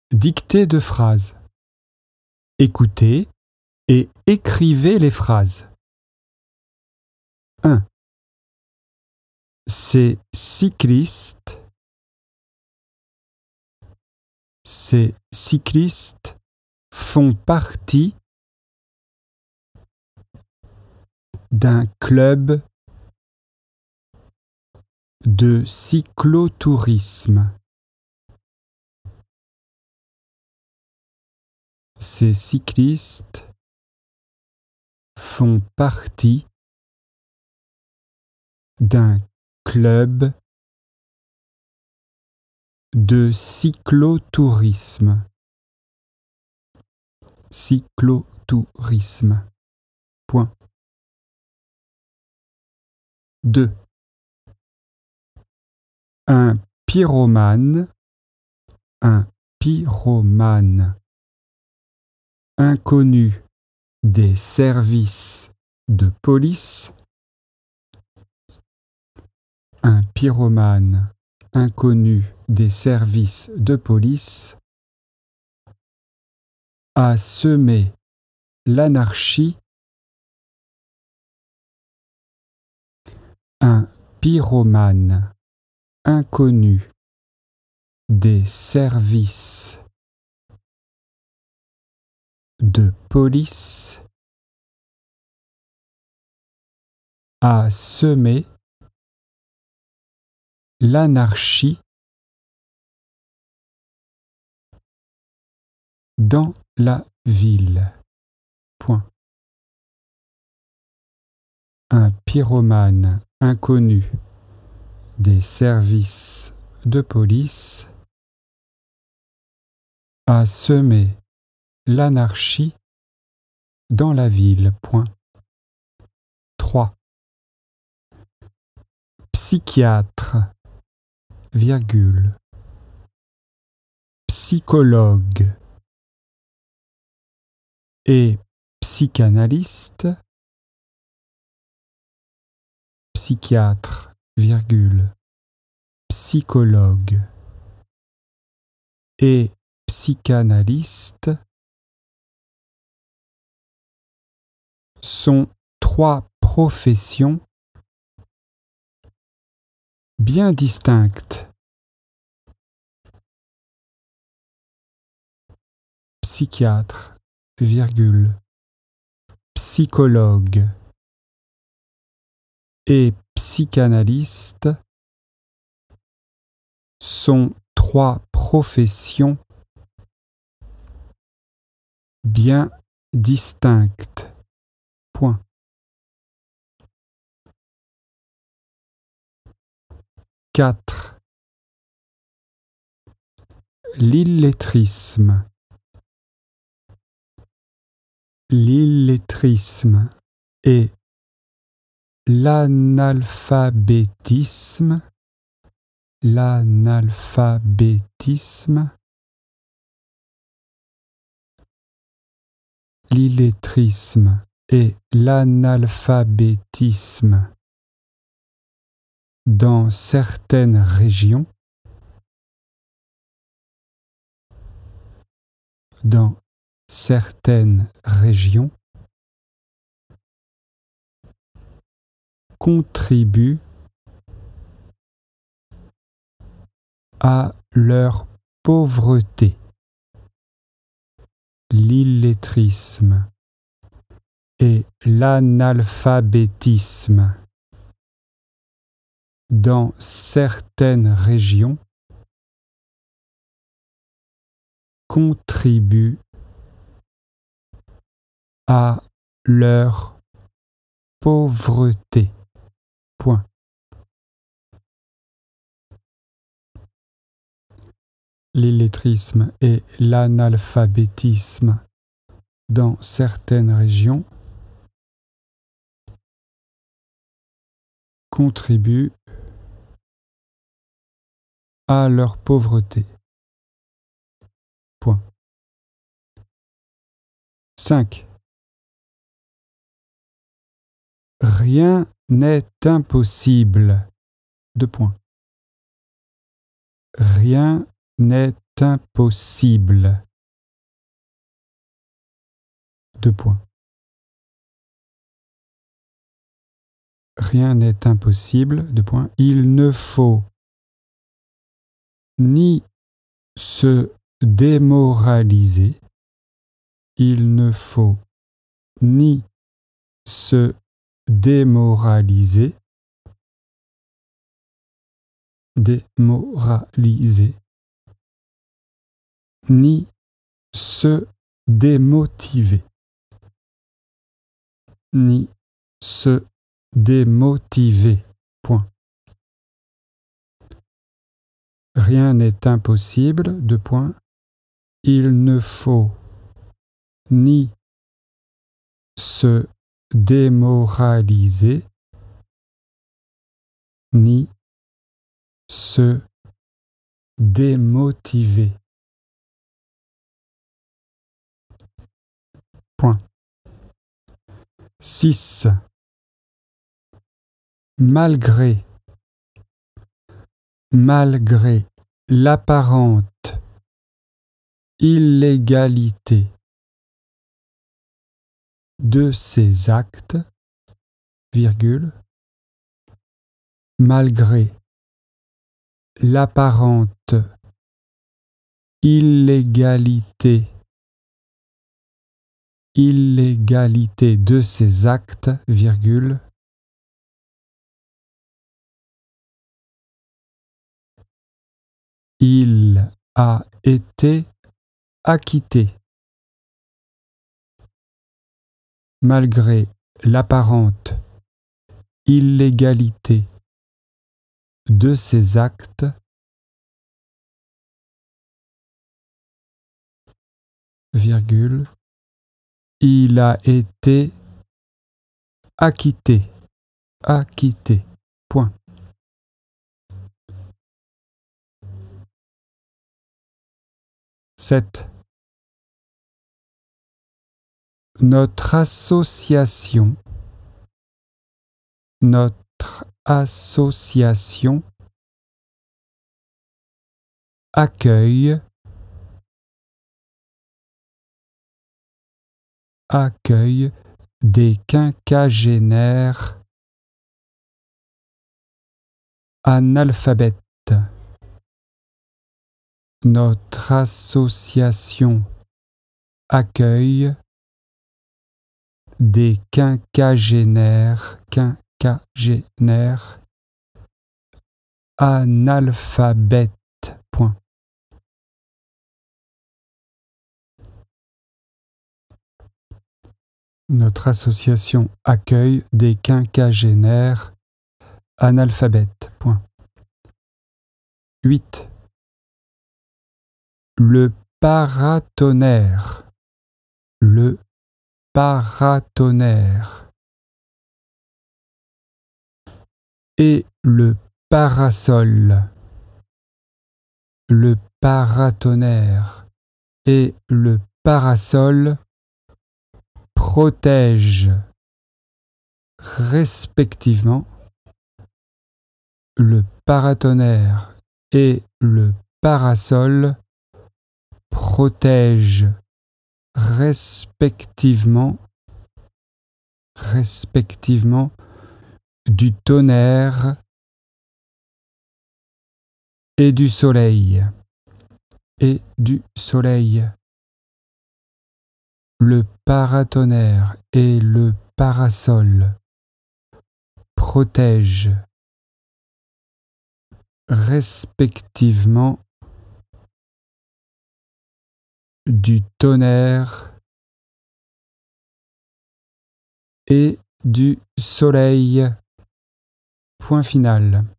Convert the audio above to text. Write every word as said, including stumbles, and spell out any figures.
Dictée de phrases. Écoutez et écrivez les phrases. un. Ces cyclistes, ces cyclistes font partie d'un club de cyclotourisme. Ces cyclistes font partie d'un club de cyclotourisme. Cyclotourisme. Point. deux. Un pyromane, un pyromane inconnu des services de police, un pyromane inconnu des services de police a semé l'anarchie. Un pyromane inconnu des services de police a semé l'anarchie dans la ville. Point. Un pyromane inconnu des services de police a semé l'anarchie dans la ville. Point. trois. Psychiatre, virgule, psychologue et psychanalyste, psychiatre, virgule, psychologue et psychanalyste sont trois professions bien distinctes. Psychiatre, virgule, psychologue et psychanalyste sont trois professions bien distinctes. Point. quatre. L'illettrisme. L'illettrisme et l'analphabétisme, l'analphabétisme, l'illettrisme et l'analphabétisme dans certaines régions, dans certaines régions, contribuent à leur pauvreté. L'illettrisme et l'analphabétisme dans certaines régions contribuent à leur pauvreté. Point. L'illettrisme et l'analphabétisme dans certaines régions contribuent à leur pauvreté. Point. cinq. Rien n'est impossible. Deux points. Rien n'est impossible. Deux points. Rien n'est impossible. Deux points. Il ne faut ni se démoraliser. Il ne faut ni se démoraliser. Démoraliser. Ni se démotiver. Ni se démotiver. Point. Rien n'est impossible. Deux points. Il ne faut ni se démoraliser, ni se démotiver. Point. six. Malgré, malgré l'apparente illégalité de ces actes, virgule, malgré l'apparente illégalité, illégalité de ces actes, virgule, il a été acquitté. Malgré l'apparente illégalité de ces actes, virgule, il a été acquitté. Acquitté. Point. sept. Notre association, notre association accueille, accueille des quinquagénaires analphabètes. Notre association accueille des quinquagénaires, quinquagénaires analphabètes. Point. Notre association accueille des quinquagénaires analphabètes. Point. huit. Le paratonnerre. Le paratonnerre. Et le parasol. Le paratonnerre et le parasol protègent respectivement. Le paratonnerre et le parasol protègent respectivement, respectivement du tonnerre et du soleil, et du soleil. Le paratonnerre et le parasol protègent respectivement du tonnerre et du soleil. Point final.